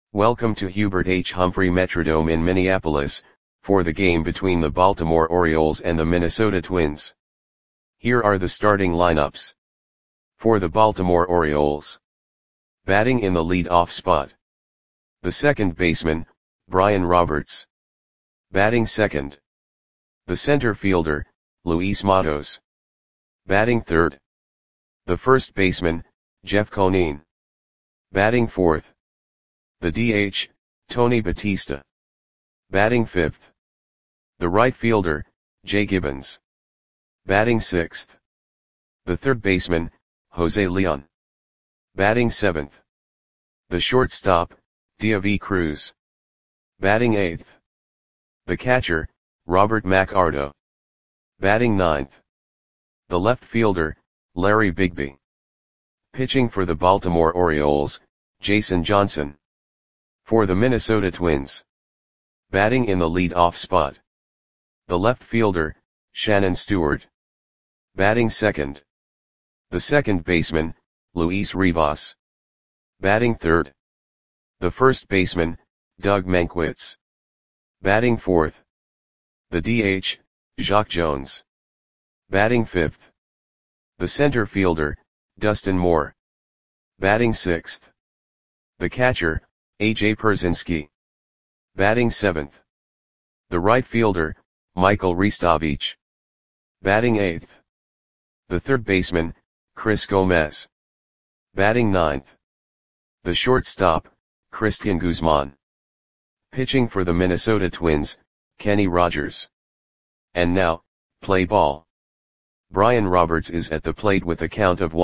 Welcome to Hubert H. Humphrey Metrodome in Minneapolis, for the game between the Baltimore Orioles and the Minnesota Twins. Here are the starting lineups. For the Baltimore Orioles. Batting in the lead-off spot. The second baseman, Brian Roberts. Batting second. The center fielder, Luis Matos. Batting third. The first baseman, Jeff Conine. Batting fourth. The DH, Tony Batista. Batting fifth. The right fielder, Jay Gibbons. Batting sixth. The third baseman, Jose Leon. Batting seventh. The shortstop, Deivi Cruz. Batting eighth. The catcher, Robert McArdo. Batting ninth. The left fielder, Larry Bigby. Pitching for the Baltimore Orioles, Jason Johnson. For the Minnesota Twins. Batting in the lead-off spot. The left fielder, Shannon Stewart. Batting second. The second baseman, Luis Rivas. Batting third. The first baseman, Doug Mankiewicz. Batting fourth. The DH, Jacque Jones. Batting fifth. The center fielder, Dustin Moore. Batting sixth. The catcher, A.J. Pierzynski. Batting seventh. The right fielder, Michael Ristovich. Batting eighth. The third baseman, Chris Gomez. Batting ninth. The shortstop, Cristian Guzman. Pitching for the Minnesota Twins, Kenny Rogers. And now, play ball. Brian Roberts is at the plate with a count of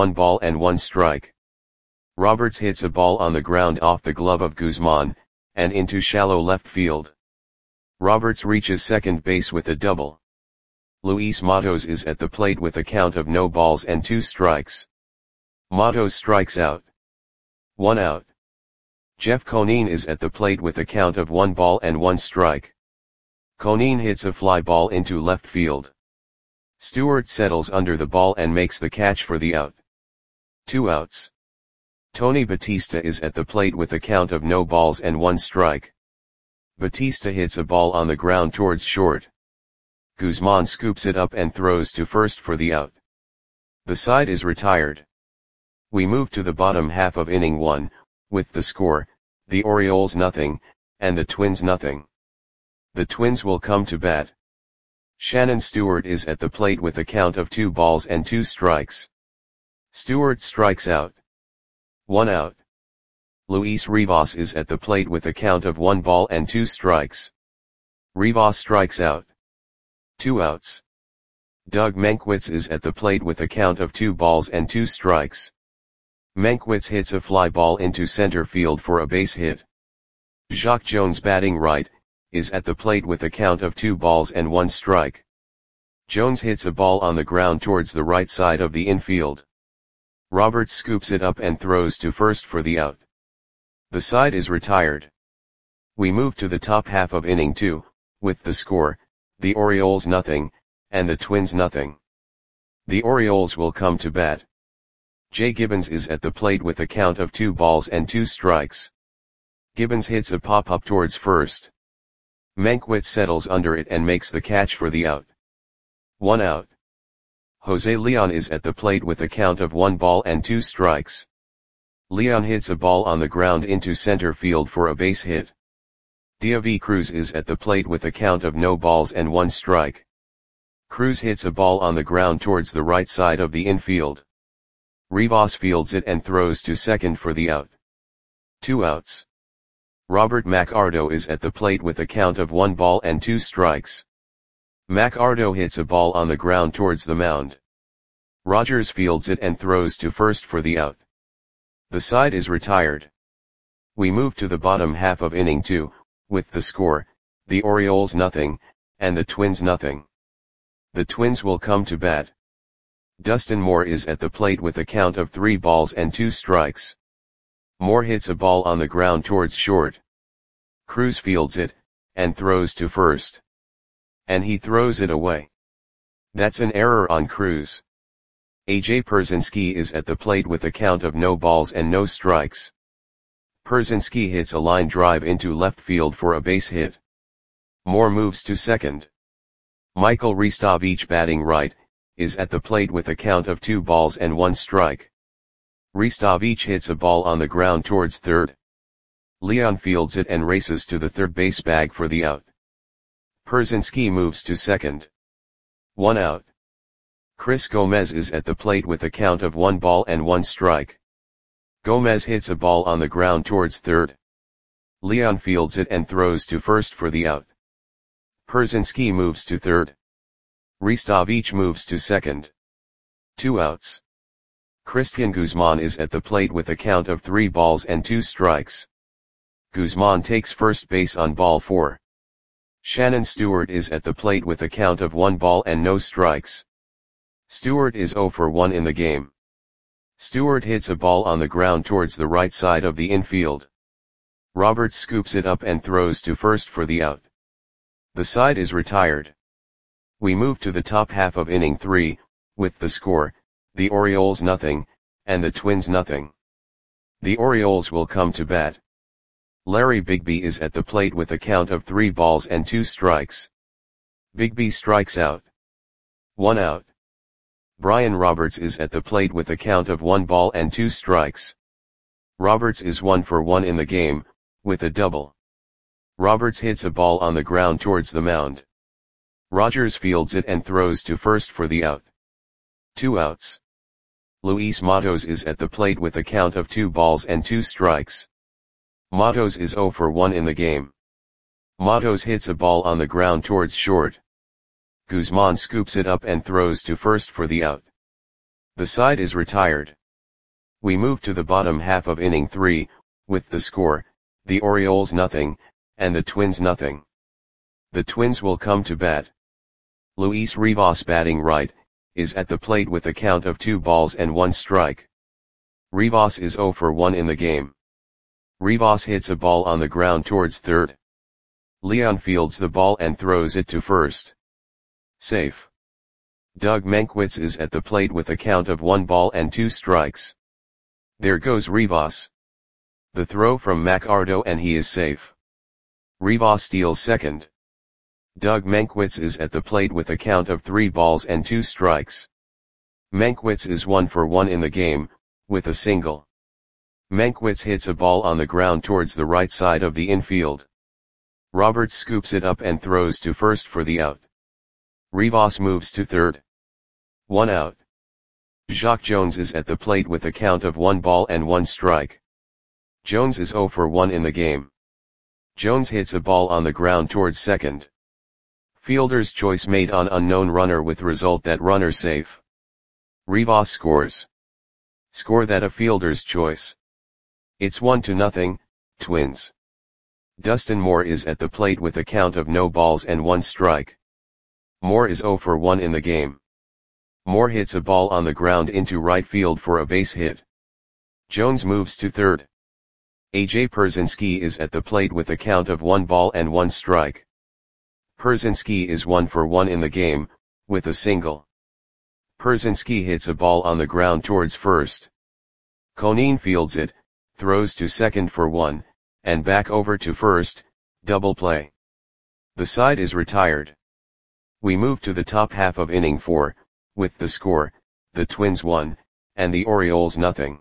1-1 Roberts hits a ball on the ground off the glove of Guzman, and into shallow left field. Roberts reaches second base with a double. Luis Matos is at the plate with a count of 0-2. Matos strikes out. 1 out. Jeff Conine is at the plate with a count of 1-1. Conine hits a fly ball into left field. Stewart settles under the ball and makes the catch for the out. 2 outs. Tony Batista is at the plate with a count of 0-1. Batista hits a ball on the ground towards short. Guzman scoops it up and throws to first for the out. The side is retired. We move to the bottom half of inning 1, with the score, the Orioles 0, and the Twins 0. The Twins will come to bat. Shannon Stewart is at the plate with a count of 2-2. Stewart strikes out. 1 out. Luis Rivas is at the plate with a count of 1-2. Rivas strikes out. 2 outs. Doug Mankiewicz is at the plate with a count of 2-2. Mankiewicz hits a fly ball into center field for a base hit. Jacque Jones, batting right, is at the plate with a count of 2-1. Jones hits a ball on the ground towards the right side of the infield. Roberts scoops it up and throws to first for the out. The side is retired. We move to the top half of inning 2, with the score, the Orioles 0, and the Twins 0. The Orioles will come to bat. Jay Gibbons is at the plate with a count of 2-2. Gibbons hits a pop-up towards first. Mankiewicz settles under it and makes the catch for the out. 1 out. Jose Leon is at the plate with a count of 1-2. Leon hits a ball on the ground into center field for a base hit. Deivi Cruz is at the plate with a count of 0-1. Cruz hits a ball on the ground towards the right side of the infield. Rivas fields it and throws to second for the out. 2 outs. Robert McArdo is at the plate with a count of 1-2. McArdo hits a ball on the ground towards the mound. Rogers fields it and throws to first for the out. The side is retired. We move to the bottom half of inning 2, with the score, the Orioles 0, and the Twins 0. The Twins will come to bat. Dustin Moore is at the plate with a count of 3-2. Moore hits a ball on the ground towards short. Cruz fields it, and throws to first. And he throws it away. That's an error on Cruz. A.J. Pierzynski is at the plate with a count of 0 balls and no strikes. Pierzynski hits a line drive into left field for a base hit. Moore moves to second. Michael Ristovich, batting right, is at the plate with a count of 2 balls and 1 strike. Ristovich hits a ball on the ground towards third. Leon fields it and races to the third base bag for the out. Pierzynski moves to second. 1 out. Chris Gomez is at the plate with a count of 1 ball and 1 strike. Gomez hits a ball on the ground towards third. Leon fields it and throws to first for the out. Pierzynski moves to third. Ristovich moves to second. 2 outs. Christian Guzman is at the plate with a count of 3 balls and 2 strikes. Guzman takes first base on ball 4. Shannon Stewart is at the plate with a count of 1 ball and no strikes. Stewart is 0 for 1 in the game. Stewart hits a ball on the ground towards the right side of the infield. Roberts scoops it up and throws to first for the out. The side is retired. We move to the top half of inning 3, with the score, the Orioles nothing, and the Twins nothing. The Orioles will come to bat. Larry Bigbie is at the plate with a count of 3 balls and 2 strikes. Bigbie strikes out. 1 out. Brian Roberts is at the plate with a count of 1 ball and 2 strikes. Roberts is 1 for 1 in the game, with a double. Roberts hits a ball on the ground towards the mound. Rogers fields it and throws to first for the out. 2 outs. Luis Matos is at the plate with a count of 2 balls and 2 strikes. Matos is 0 for 1 in the game. Matos hits a ball on the ground towards short. Guzman scoops it up and throws to first for the out. The side is retired. We move to the bottom half of inning 3, with the score, the Orioles nothing, and the Twins nothing. The Twins will come to bat. Luis Rivas, batting right, is at the plate with a count of 2 balls and 1 strike. Rivas is 0 for 1 in the game. Rivas hits a ball on the ground towards third. Leon fields the ball and throws it to first. Safe. Doug Mankiewicz is at the plate with a count of 1 ball and 2 strikes. There goes Rivas. The throw from McArdo and he is safe. Rivas steals second. Doug Mankiewicz is at the plate with a count of 3 balls and 2 strikes. Mankiewicz is 1 for 1 in the game, with a single. Mankiewicz hits a ball on the ground towards the right side of the infield. Roberts scoops it up and throws to first for the out. Rivas moves to third. 1 out. Jacque Jones is at the plate with a count of 1 ball and 1 strike. Jones is 0 for 1 in the game. Jones hits a ball on the ground towards second. Fielder's choice made on unknown runner with result that runner safe. Rivas scores. Score that a fielder's choice. It's 1-0, Twins. Dustin Moore is at the plate with a count of no balls and 1 strike. Moore is 0 for 1 in the game. Moore hits a ball on the ground into right field for a base hit. Jones moves to third. A.J. Pierzynski is at the plate with a count of 1 ball and 1 strike. Pierzynski is 1 for 1 in the game, with a single. Pierzynski hits a ball on the ground towards first. Conine fields it, throws to second for 1, and back over to first, double play. The side is retired. We move to the top half of inning 4, with the score, the Twins 1, and the Orioles nothing.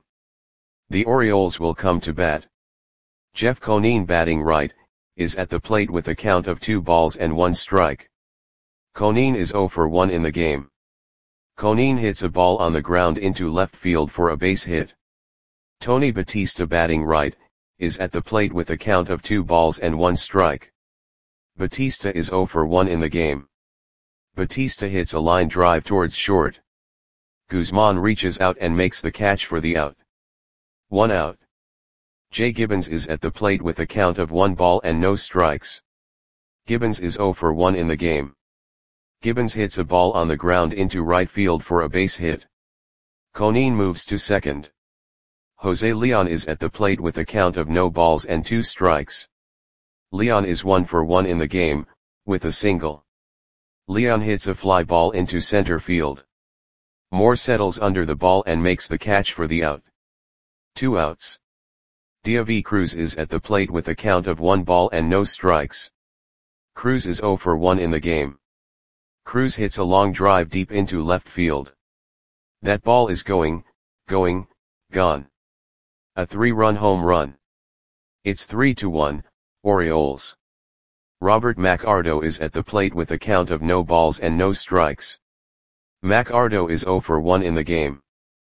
The Orioles will come to bat. Jeff Conine, batting right, is at the plate with a count of 2 balls and 1 strike. Conine is 0 for 1 in the game. Conine hits a ball on the ground into left field for a base hit. Tony Batista, batting right, is at the plate with a count of 2 balls and 1 strike. Batista is 0 for 1 in the game. Batista hits a line drive towards short. Guzman reaches out and makes the catch for the out. 1 out. Jay Gibbons is at the plate with a count of 1 ball and no strikes. Gibbons is 0 for 1 in the game. Gibbons hits a ball on the ground into right field for a base hit. Conine moves to second. Jose Leon is at the plate with a count of no balls and 2 strikes. Leon is 1 for 1 in the game, with a single. Leon hits a fly ball into center field. Moore settles under the ball and makes the catch for the out. 2 outs. David Cruz is at the plate with a count of 1 ball and no strikes. Cruz is 0 for 1 in the game. Cruz hits a long drive deep into left field. That ball is gone. A 3-run home run. It's 3-1, Orioles. Robert McArdle is at the plate with a count of no balls and no strikes. McArdle is 0 for 1 in the game.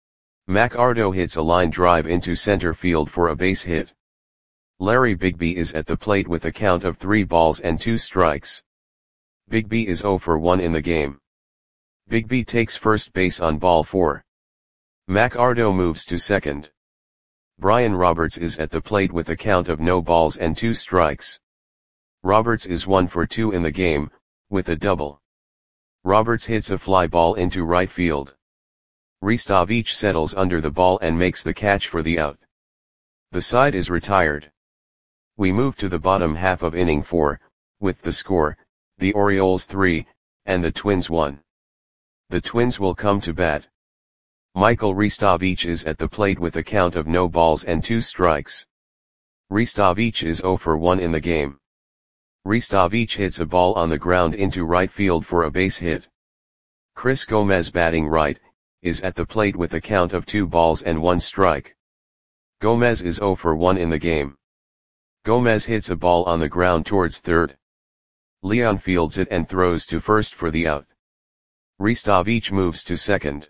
McArdle hits a line drive into center field for a base hit. Larry Bigby is at the plate with a count of 3 balls and 2 strikes. Bigby is 0 for 1 in the game. Bigby takes first base on ball 4. McArdle moves to second. Brian Roberts is at the plate with a count of no balls and 2 strikes. Roberts is 1 for 2 in the game, with a double. Roberts hits a fly ball into right field. Ristovich settles under the ball and makes the catch for the out. The side is retired. We move to the bottom half of inning 4, with the score, the Orioles 3, and the Twins 1. The Twins will come to bat. Michael Ristovich is at the plate with a count of no balls and 2 strikes. Ristovich is 0 for 1 in the game. Ristovich hits a ball on the ground into right field for a base hit. Chris Gomez, batting right, is at the plate with a count of 2 balls and 1 strike. Gomez is 0 for 1 in the game. Gomez hits a ball on the ground towards third. Leon fields it and throws to first for the out. Ristovich moves to second.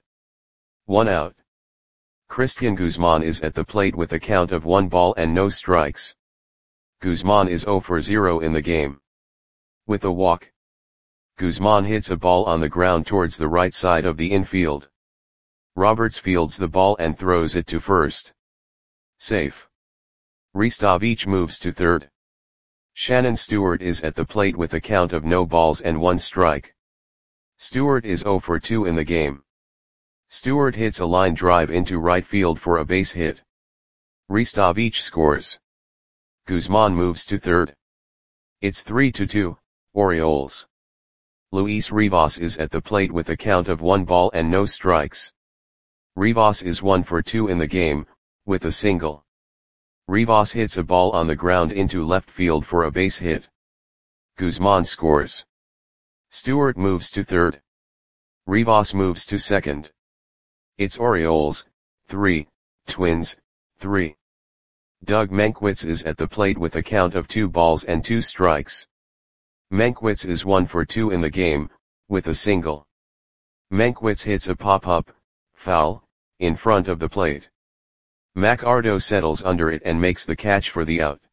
1 out. Christian Guzman is at the plate with a count of 1 ball and no strikes. Guzman is 0 for 0 in the game. With a walk. Guzman hits a ball on the ground towards the right side of the infield. Roberts fields the ball and throws it to first. Safe. Ristovich moves to third. Shannon Stewart is at the plate with a count of no balls and 1 strike. Stewart is 0 for 2 in the game. Stewart hits a line drive into right field for a base hit. Ristovich scores. Guzman moves to third. It's 3-2, Orioles. Luis Rivas is at the plate with a count of 1 ball and no strikes. Rivas is 1 for 2 in the game, with a single. Rivas hits a ball on the ground into left field for a base hit. Guzman scores. Stewart moves to third. Rivas moves to second. It's Orioles, 3, Twins, 3. Doug Mankiewicz is at the plate with a count of 2 balls and 2 strikes. Mankiewicz is 1 for 2 in the game, with a single. Mankiewicz hits a pop-up, foul, in front of the plate. McArdle settles under it and makes the catch for the out.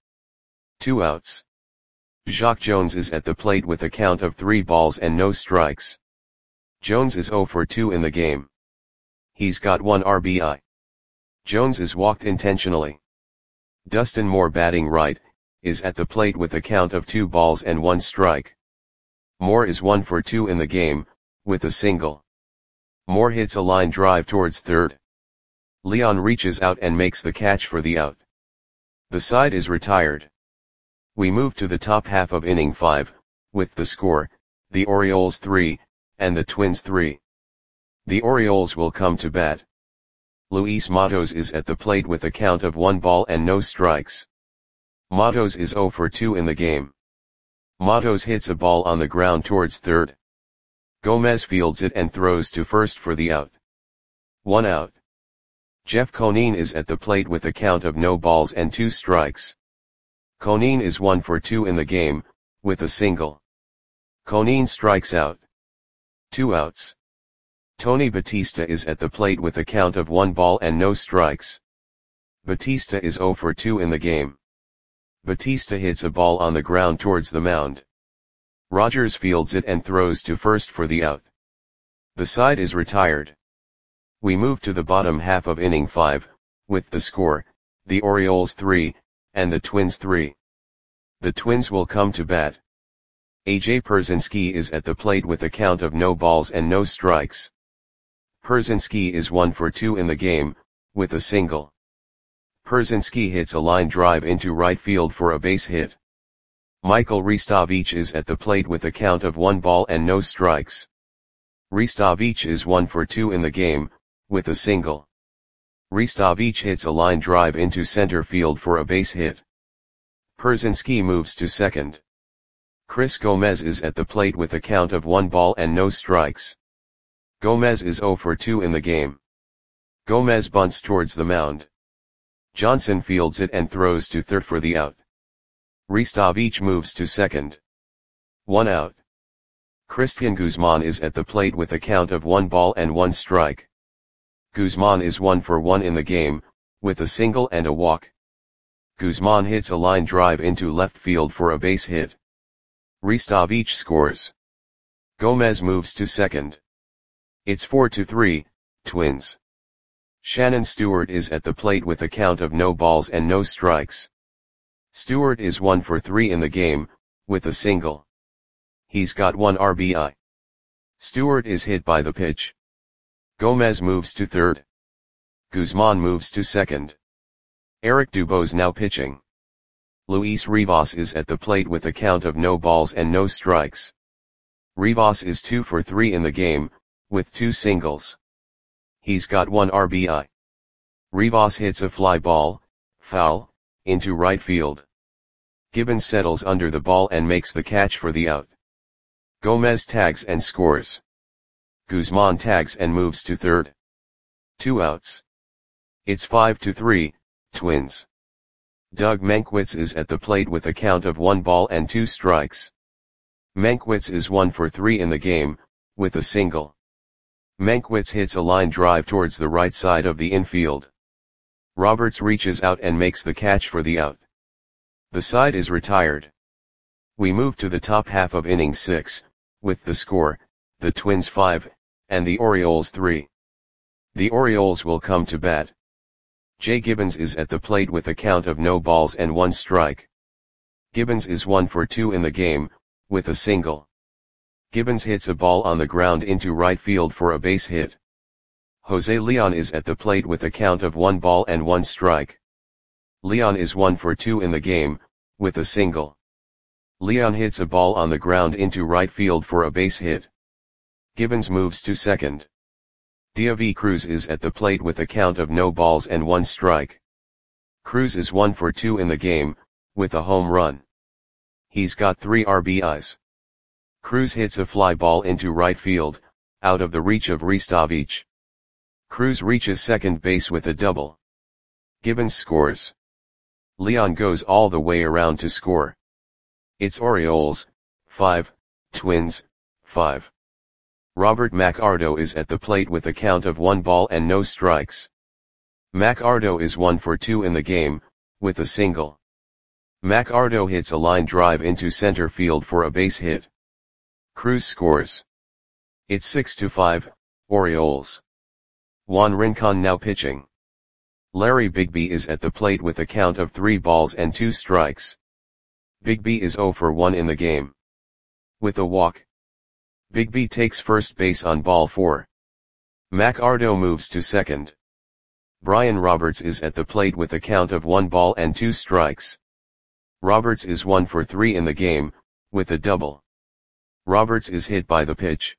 2 outs. Jacque Jones is at the plate with a count of 3 balls and no strikes. Jones is 0 for 2 in the game. He's got 1 RBI. Jones is walked intentionally. Dustin Moore, batting right, is at the plate with a count of 2 balls and 1 strike. Moore is 1 for 2 in the game, with a single. Moore hits a line drive towards third. Leon reaches out and makes the catch for the out. The side is retired. We move to the top half of inning 5, with the score, the Orioles 3, and the Twins 3. The Orioles will come to bat. Luis Matos is at the plate with a count of 1 ball and no strikes. Matos is 0 for 2 in the game. Matos hits a ball on the ground towards third. Gomez fields it and throws to first for the out. 1 out. Jeff Conine is at the plate with a count of no balls and 2 strikes. Conine is 1 for 2 in the game, with a single. Conine strikes out. 2 outs. Tony Batista is at the plate with a count of 1 ball and no strikes. Batista is 0 for 2 in the game. Batista hits a ball on the ground towards the mound. Rogers fields it and throws to first for the out. The side is retired. We move to the bottom half of inning 5, with the score, the Orioles 3, and the Twins 3. The Twins will come to bat. AJ Pierzynski is at the plate with a count of no balls and no strikes. Pierzynski is 1 for 2 in the game, with a single. Pierzynski hits a line drive into right field for a base hit. Michael Ristovich is at the plate with a count of 1 ball and no strikes. Ristovich is 1 for 2 in the game, with a single. Ristovich hits a line drive into center field for a base hit. Pierzynski moves to second. Chris Gomez is at the plate with a count of 1 ball and no strikes. Gomez is 0 for 2 in the game. Gomez bunts towards the mound. Johnson fields it and throws to third for the out. Ristovich moves to second. 1 out. Christian Guzman is at the plate with a count of 1 ball and 1 strike. Guzman is 1 for 1 in the game, with a single and a walk. Guzman hits a line drive into left field for a base hit. Ristovich scores. Gomez moves to second. It's 4-3, Twins. Shannon Stewart is at the plate with a count of no balls and no strikes. Stewart is 1 for 3 in the game, with a single. He's got 1 RBI. Stewart is hit by the pitch. Gomez moves to third. Guzman moves to second. Eric Dubose now pitching. Luis Rivas is at the plate with a count of no balls and no strikes. Rivas is 2 for 3 in the game, with 2 singles. He's got 1 RBI. Rivas hits a fly ball, foul, into right field. Gibbons settles under the ball and makes the catch for the out. Gomez tags and scores. Guzman tags and moves to third. 2 outs. It's 5-3, Twins. Doug Mankiewicz is at the plate with a count of 1 ball and 2 strikes. Mankiewicz is 1 for 3 in the game, with a single. Mankiewicz hits a line drive towards the right side of the infield. Roberts reaches out and makes the catch for the out. The side is retired. We move to the top half of inning 6, with the score, the Twins 5, and the Orioles 3. The Orioles will come to bat. Jay Gibbons is at the plate with a count of no balls and 1 strike. Gibbons is 1 for 2 in the game, with a single. Gibbons hits a ball on the ground into right field for a base hit. Jose Leon is at the plate with a count of 1 ball and 1 strike. Leon is 1 for 2 in the game, with a single. Leon hits a ball on the ground into right field for a base hit. Gibbons moves to second. Diavi Cruz is at the plate with a count of no balls and 1 strike. Cruz is 1 for 2 in the game, with a home run. He's got 3 RBIs. Cruz hits a fly ball into right field, out of the reach of Ristovich. Cruz reaches second base with a double. Gibbons scores. Leon goes all the way around to score. It's Orioles, 5, Twins, 5. Robert McArdo is at the plate with a count of 1 ball and no strikes. McArdo is 1 for 2 in the game, with a single. McArdo hits a line drive into center field for a base hit. Cruz scores. It's 6-5, Orioles. Juan Rincon now pitching. Larry Bigby is at the plate with a count of 3 balls and 2 strikes. Bigby is 0 for 1 in the game. With a walk. Bigby takes first base on ball 4. McArdo moves to second. Brian Roberts is at the plate with a count of 1 ball and 2 strikes. Roberts is 1 for 3 in the game, with a double. Roberts is hit by the pitch.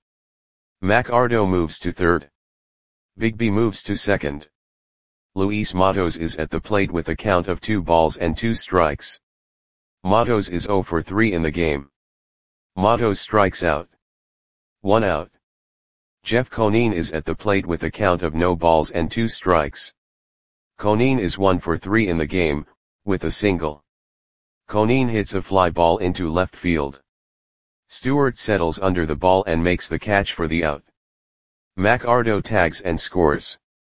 McArdo moves to third. Bigby moves to second. Luis Matos is at the plate with a count of 2 balls and 2 strikes. Matos is 0 for 3 in the game. Matos strikes out. 1 out. Jeff Conine is at the plate with a count of no balls and 2 strikes. Conine is 1 for 3 in the game, with a single. Conine hits a fly ball into left field. Stewart settles under the ball and makes the catch for the out. McArdo tags and scores.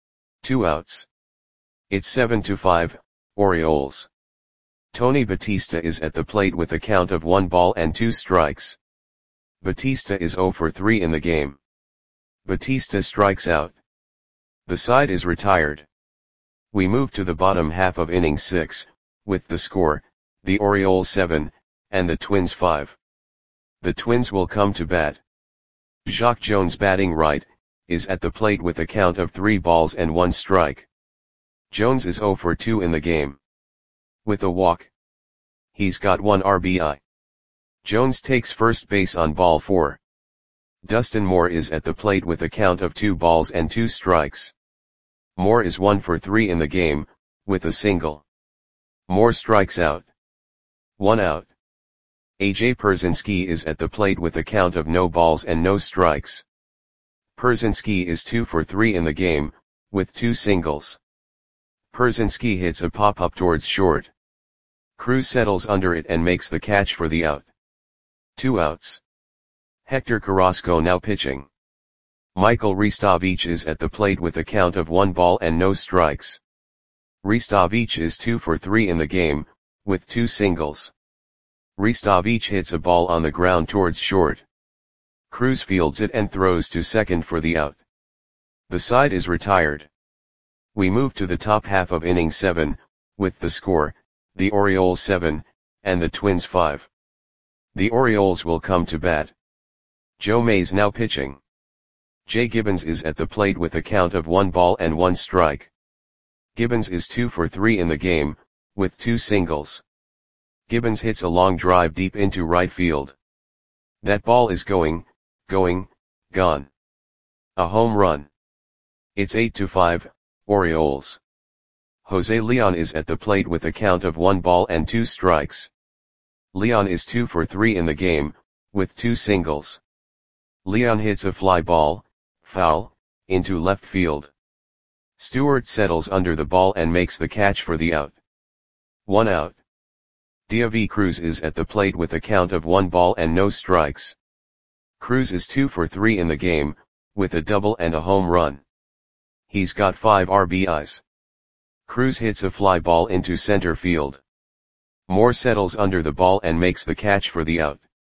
2 outs. It's 7-5, Orioles. Tony Batista is at the plate with a count of 1 ball and 2 strikes. Batista is 0 for 3 in the game. Batista strikes out. The side is retired. We move to the bottom half of inning 6, with the score, the Orioles 7, and the Twins 5. The Twins will come to bat. Jacque Jones batting right, is at the plate with a count of 3 balls and 1 strike. Jones is 0 for 2 in the game. With a walk. He's got 1 RBI. Jones takes first base on ball 4. Dustin Moore is at the plate with a count of 2 balls and 2 strikes. Moore is 1 for 3 in the game, with a single. Moore strikes out. 1 out. AJ Pierzynski is at the plate with a count of no balls and no strikes. Pierzynski is 2 for 3 in the game, with 2 singles. Pierzynski hits a pop-up towards short. Cruz settles under it and makes the catch for the out. 2 outs. Hector Carrasco now pitching. Michael Ristovich is at the plate with a count of 1 ball and no strikes. Ristovich is 2 for 3 in the game, with 2 singles. Ristovich hits a ball on the ground towards short. Cruz fields it and throws to second for the out. The side is retired. We move to the top half of inning 7, with the score, the Orioles 7, and the Twins 5. The Orioles will come to bat. Joe Mays now pitching. Jay Gibbons is at the plate with a count of 1 ball and 1 strike. Gibbons is 2 for 3 in the game, with 2 singles. Gibbons hits a long drive deep into right field. That ball is gone. A home run. It's 8-5, Orioles. Jose Leon is at the plate with a count of 1 ball and 2 strikes. Leon is 2 for 3 in the game, with 2 singles. Leon hits a fly ball, foul, into left field. Stewart settles under the ball and makes the catch for the out. 1 out. David Cruz is at the plate with a count of 1 ball and no strikes. Cruz is 2 for 3 in the game, with a double and a home run. He's got 5 RBIs. Cruz hits a fly ball into center field. Moore settles under the ball and makes the catch for the out.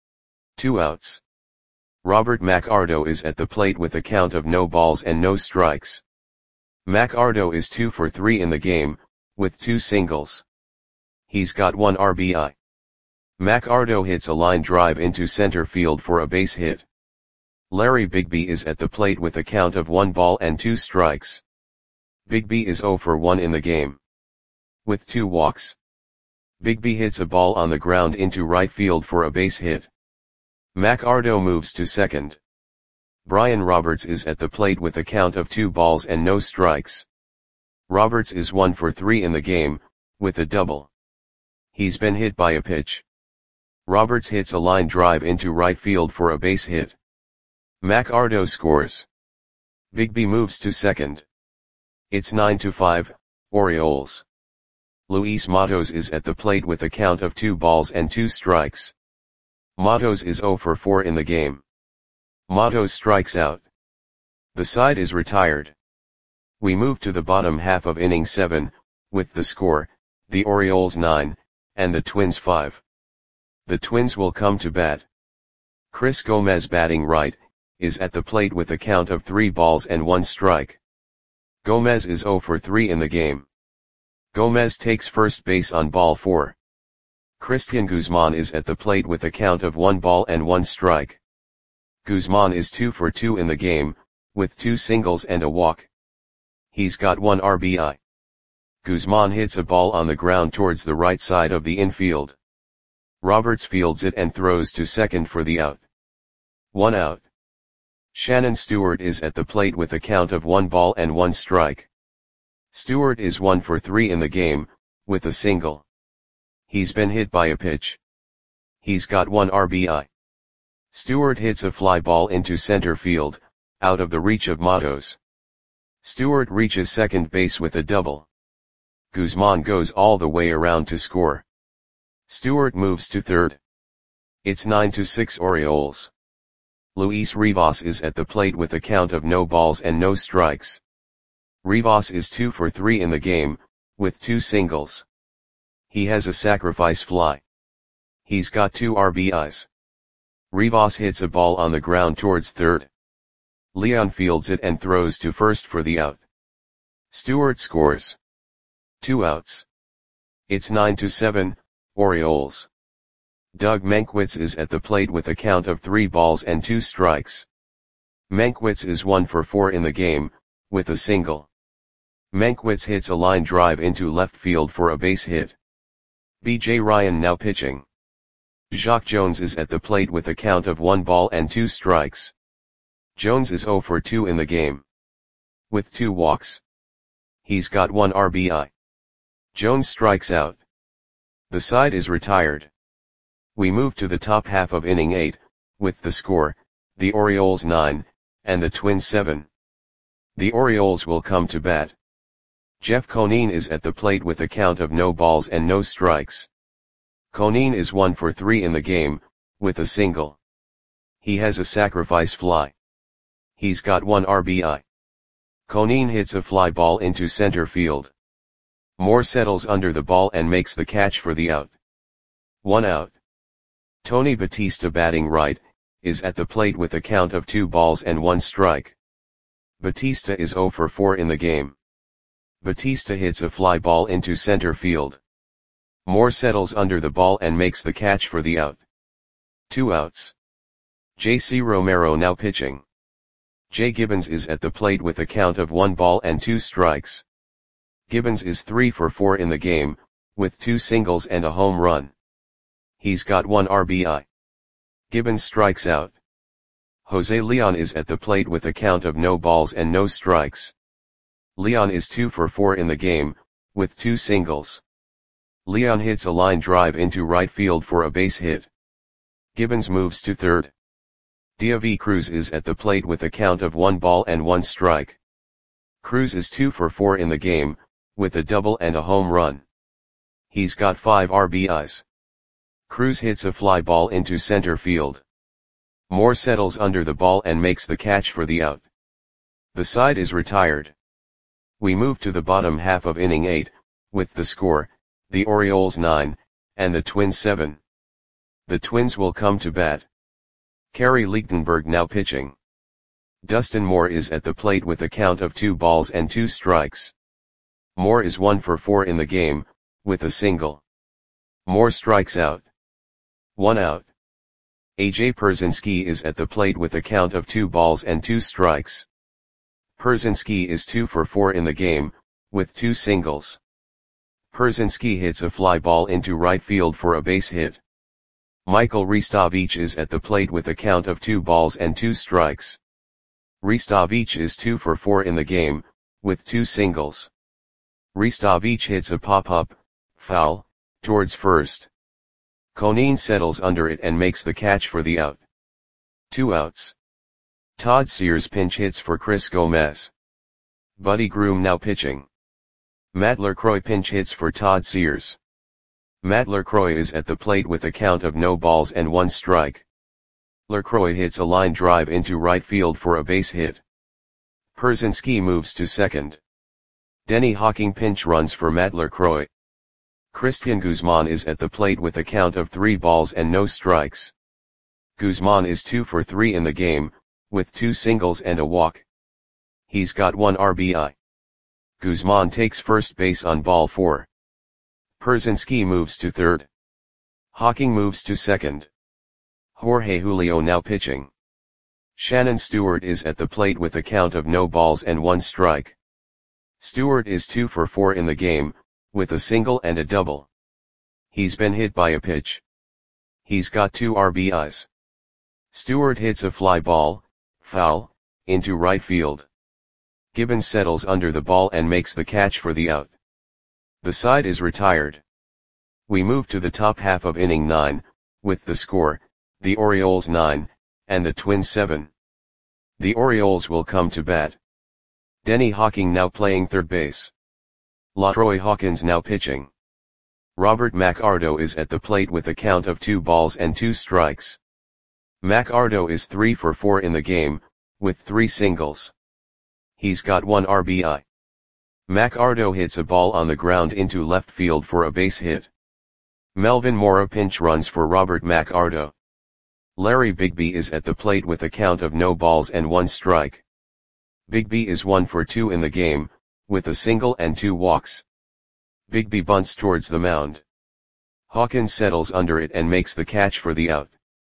2 outs. Robert McArdo is at the plate with a count of no balls and no strikes. McArdo is 2 for 3 in the game, with 2 singles. He's got 1 RBI. McArdo hits a line drive into center field for a base hit. Larry Bigby is at the plate with a count of 1 ball and 2 strikes. Bigby is 0 for 1 in the game, with 2 walks. Bigby hits a ball on the ground into right field for a base hit. McArdo moves to second. Brian Roberts is at the plate with a count of 2 balls and no strikes. Roberts is 1 for 3 in the game, with a double. He's been hit by a pitch. Roberts hits a line drive into right field for a base hit. McArdo scores. Bigby moves to second. It's 9-5, Orioles. Luis Matos is at the plate with a count of 2 balls and 2 strikes. Matos is 0 for 4 in the game. Matos strikes out. The side is retired. We move to the bottom half of inning 7, with the score, the Orioles 9, and the Twins 5. The Twins will come to bat. Chris Gomez batting right, is at the plate with a count of 3 balls and 1 strike. Gomez is 0 for 3 in the game. Gomez takes first base on ball 4. Christian Guzman is at the plate with a count of 1 ball and 1 strike. Guzman is 2 for 2 in the game, with 2 singles and a walk. He's got 1 RBI. Guzman hits a ball on the ground towards the right side of the infield. Roberts fields it and throws to second for the out. 1 out. Shannon Stewart is at the plate with a count of 1 ball and 1 strike. Stewart is 1 for 3 in the game, with a single. He's been hit by a pitch. He's got 1 RBI. Stewart hits a fly ball into center field, out of the reach of Matos. Stewart reaches second base with a double. Guzman goes all the way around to score. Stewart moves to third. It's 9-6 Orioles. Luis Rivas is at the plate with a count of no balls and no strikes. Rivas is 2 for 3 in the game, with 2 singles. He has a sacrifice fly. He's got 2 RBIs. Rivas hits a ball on the ground towards third. Leon fields it and throws to first for the out. Stewart scores. 2 outs. It's 9-7, Orioles. Doug Mankiewicz is at the plate with a count of 3 balls and 2 strikes. Mankiewicz is 1 for 4 in the game, with a single. Mankiewicz hits a line drive into left field for a base hit. B.J. Ryan now pitching. Jacque Jones is at the plate with a count of 1 ball and 2 strikes. Jones is 0 for 2 in the game, with 2 walks. He's got 1 RBI. Jones strikes out. The side is retired. We move to the top half of inning 8, with the score, the Orioles 9, and the Twins 7. The Orioles will come to bat. Jeff Conine is at the plate with a count of no balls and no strikes. Conine is 1 for 3 in the game, with a single. He has a sacrifice fly. He's got 1 RBI. Conine hits a fly ball into center field. Moore settles under the ball and makes the catch for the out. 1 out. Tony Batista, batting right, is at the plate with a count of 2 balls and 1 strike. Batista is 0 for 4 in the game. Batista hits a fly ball into center field. Moore settles under the ball and makes the catch for the out. 2 outs. J.C. Romero now pitching. Jay Gibbons is at the plate with a count of 1 ball and 2 strikes. Gibbons is 3 for 4 in the game, with 2 singles and a home run. He's got 1 RBI. Gibbons strikes out. Jose Leon is at the plate with a count of no balls and no strikes. Leon is 2 for 4 in the game, with 2 singles. Leon hits a line drive into right field for a base hit. Gibbons moves to third. Deivi Cruz is at the plate with a count of 1 ball and 1 strike. Cruz is 2 for 4 in the game, with a double and a home run. He's got 5 RBIs. Cruz hits a fly ball into center field. Moore settles under the ball and makes the catch for the out. The side is retired. We move to the bottom half of inning 8, with the score, the Orioles 9, and the Twins 7. The Twins will come to bat. Kerry Lichtenberg now pitching. Dustin Moore is at the plate with a count of 2 balls and 2 strikes. Moore is 1 for 4 in the game, with a single. Moore strikes out. 1 out. A.J. Pierzynski is at the plate with a count of 2 balls and 2 strikes. Pierzynski is 2 for 4 in the game, with 2 singles. Pierzynski hits a fly ball into right field for a base hit. Michael Ristovich is at the plate with a count of 2 balls and 2 strikes. Ristovich is 2 for 4 in the game, with 2 singles. Ristovich hits a pop-up, foul, towards first. Conine settles under it and makes the catch for the out. 2 outs. Todd Sears pinch hits for Chris Gomez. Buddy Groom now pitching. Matt LaCroix pinch hits for Todd Sears. Matt LaCroix is at the plate with a count of no balls and 1 strike. LaCroix hits a line drive into right field for a base hit. Pierzynski moves to second. Denny Hawking pinch runs for Matt LaCroix. Christian Guzman is at the plate with a count of 3 balls and no strikes. Guzman is 2 for 3 in the game, with 2 singles and a walk. He's got 1 RBI. Guzman takes first base on ball 4. Pierzynski moves to third. Hawking moves to second. Jorge Julio now pitching. Shannon Stewart is at the plate with a count of no balls and 1 strike. Stewart is 2 for 4 in the game, with a single and a double. He's been hit by a pitch. He's got 2 RBIs. Stewart hits a fly ball, foul, into right field. Gibbons settles under the ball and makes the catch for the out. The side is retired. We move to the top half of inning 9, with the score, the Orioles 9, and the Twins 7. The Orioles will come to bat. Denny Hawking now playing third base. LaTroy Hawkins now pitching. Robert McArdo is at the plate with a count of 2 balls and 2 strikes. McArdo is 3 for 4 in the game, with 3 singles. He's got 1 RBI. McArdo hits a ball on the ground into left field for a base hit. Melvin Mora pinch runs for Robert McArdo. Larry Bigby is at the plate with a count of no balls and 1 strike. Bigby is 1 for 2 in the game, with a single and 2 walks. Bigby bunts towards the mound. Hawkins settles under it and makes the catch for the out.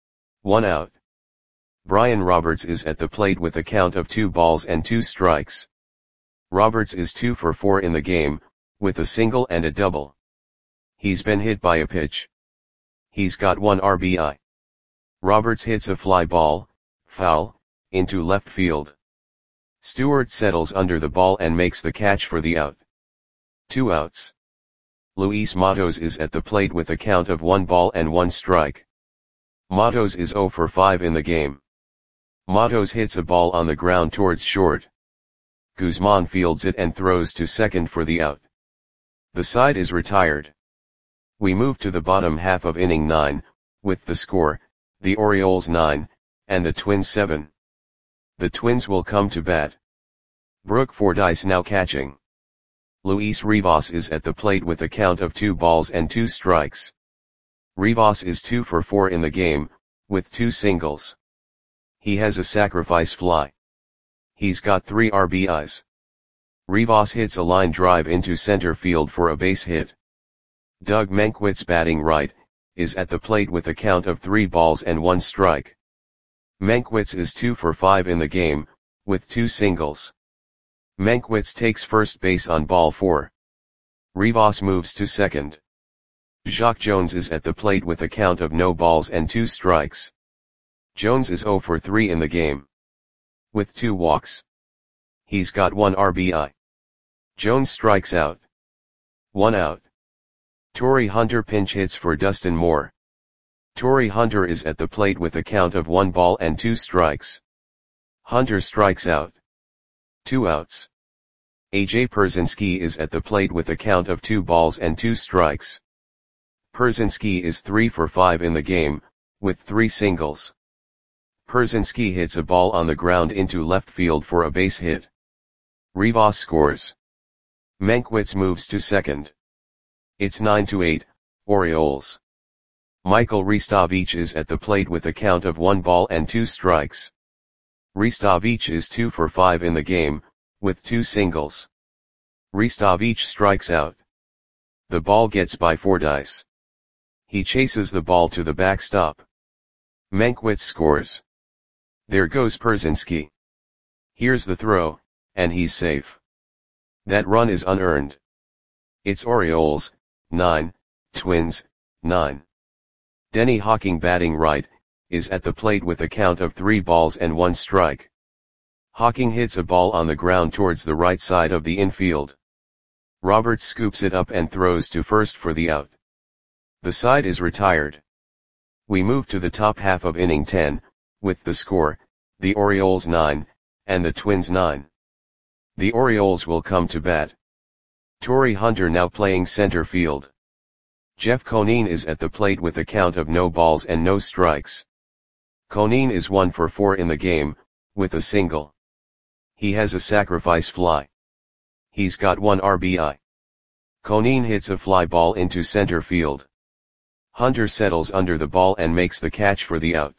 1 out. Brian Roberts is at the plate with a count of 2 balls and 2 strikes. Roberts is 2 for 4 in the game, with a single and a double. He's been hit by a pitch. He's got 1 RBI. Roberts hits a fly ball, foul, into left field. Stewart settles under the ball and makes the catch for the out. 2 outs. Luis Matos is at the plate with a count of 1 ball and 1 strike. Matos is 0 for 5 in the game. Matos hits a ball on the ground towards short. Guzman fields it and throws to second for the out. The side is retired. We move to the bottom half of inning 9, with the score, the Orioles 9, and the Twins 7. The Twins will come to bat. Brooke Fordyce now catching. Luis Rivas is at the plate with a count of 2 balls and 2 strikes. Rivas is 2 for 4 in the game, with 2 singles. He has a sacrifice fly. He's got 3 RBIs. Rivas hits a line drive into center field for a base hit. Doug Mankiewicz, batting right, is at the plate with a count of 3 balls and 1 strike. Mankiewicz is 2 for 5 in the game, with 2 singles. Mankiewicz takes first base on ball 4. Rivas moves to second. Jacque Jones is at the plate with a count of no balls and 2 strikes. Jones is 0 for 3 in the game, with 2 walks. He's got 1 RBI. Jones strikes out. 1 out. Torii Hunter pinch hits for Dustin Moore. Torii Hunter is at the plate with a count of 1 ball and 2 strikes. Hunter strikes out. 2 outs. AJ Pierzynski is at the plate with a count of 2 balls and 2 strikes. Pierzynski is 3 for 5 in the game, with 3 singles. Pierzynski hits a ball on the ground into left field for a base hit. Rivas scores. Mankiewicz moves to second. It's 9-8, Orioles. Michael Ristovich is at the plate with a count of 1 ball and 2 strikes. Ristovich is 2 for 5 in the game, with 2 singles. Ristovich strikes out. The ball gets by Fordyce. He chases the ball to the backstop. Mankiewicz scores. There goes Pierzynski. Here's the throw, and he's safe. That run is unearned. It's Orioles, 9, Twins, 9. Denny Hawking, batting right, is at the plate with a count of 3 balls and 1 strike. Hawking hits a ball on the ground towards the right side of the infield. Roberts scoops it up and throws to first for the out. The side is retired. We move to the top half of inning 10, with the score, the Orioles 9, and the Twins 9. The Orioles will come to bat. Torii Hunter now playing center field. Jeff Conine is at the plate with a count of no balls and no strikes. Conine is 1 for 4 in the game, with a single. He has a sacrifice fly. He's got 1 RBI. Conine hits a fly ball into center field. Hunter settles under the ball and makes the catch for the out.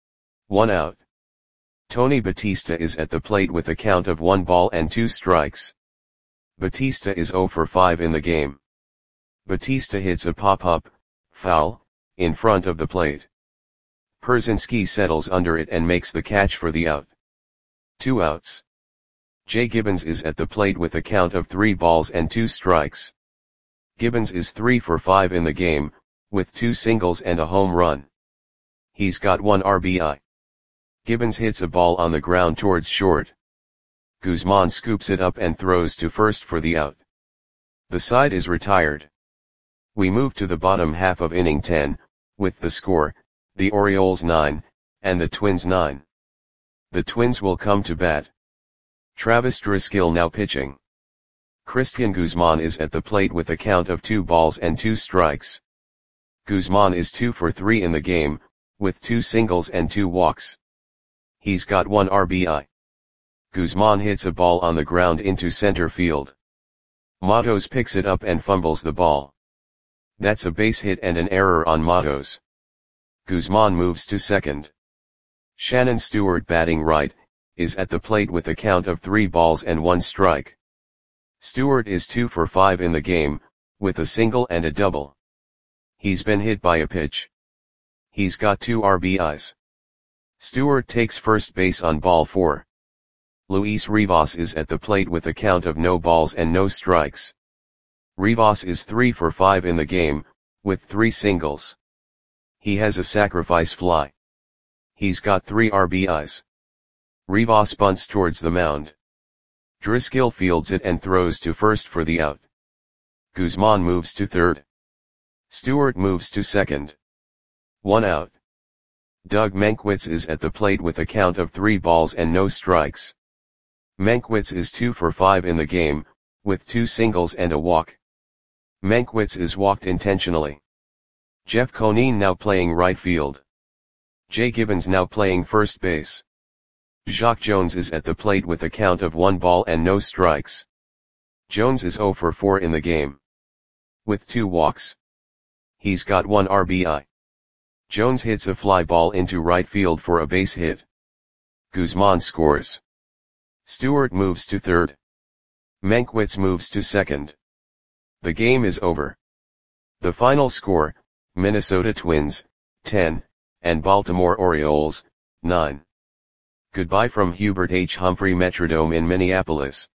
1 out. Tony Batista is at the plate with a count of 1 ball and 2 strikes. Batista is 0 for 5 in the game. Batista hits a pop-up, foul, in front of the plate. Pierzynski settles under it and makes the catch for the out. 2 outs. Jay Gibbons is at the plate with a count of 3 balls and 2 strikes. Gibbons is 3 for 5 in the game, with 2 singles and a home run. He's got 1 RBI. Gibbons hits a ball on the ground towards short. Guzman scoops it up and throws to first for the out. The side is retired. We move to the bottom half of inning 10, with the score, the Orioles 9, and the Twins 9. The Twins will come to bat. Travis Driscoll now pitching. Christian Guzman is at the plate with a count of 2 balls and 2 strikes. Guzman is 2 for 3 in the game, with 2 singles and 2 walks. He's got 1 RBI. Guzman hits a ball on the ground into center field. Matos picks it up and fumbles the ball. That's a base hit and an error on Matos. Guzman moves to second. Shannon Stewart, batting right, is at the plate with a count of 3 balls and 1 strike. Stewart is 2 for 5 in the game, with a single and a double. He's been hit by a pitch. He's got 2 RBIs. Stewart takes first base on ball 4. Luis Rivas is at the plate with a count of no balls and no strikes. Rivas is 3 for 5 in the game, with 3 singles. He has a sacrifice fly. He's got 3 RBIs. Rivas bunts towards the mound. Driscoll fields it and throws to first for the out. Guzman moves to third. Stewart moves to second. 1 out. Doug Mankiewicz is at the plate with a count of 3 balls and no strikes. Mankiewicz is 2 for 5 in the game, with 2 singles and a walk. Mankiewicz is walked intentionally. Jeff Conine now playing right field. Jay Gibbons now playing first base. Jacque Jones is at the plate with a count of 1 ball and no strikes. Jones is 0 for 4 in the game, with 2 walks. He's got 1 RBI. Jones hits a fly ball into right field for a base hit. Guzman scores. Stewart moves to third. Mankiewicz moves to second. The game is over. The final score, Minnesota Twins, 10, and Baltimore Orioles, 9. Goodbye from Hubert H. Humphrey Metrodome in Minneapolis.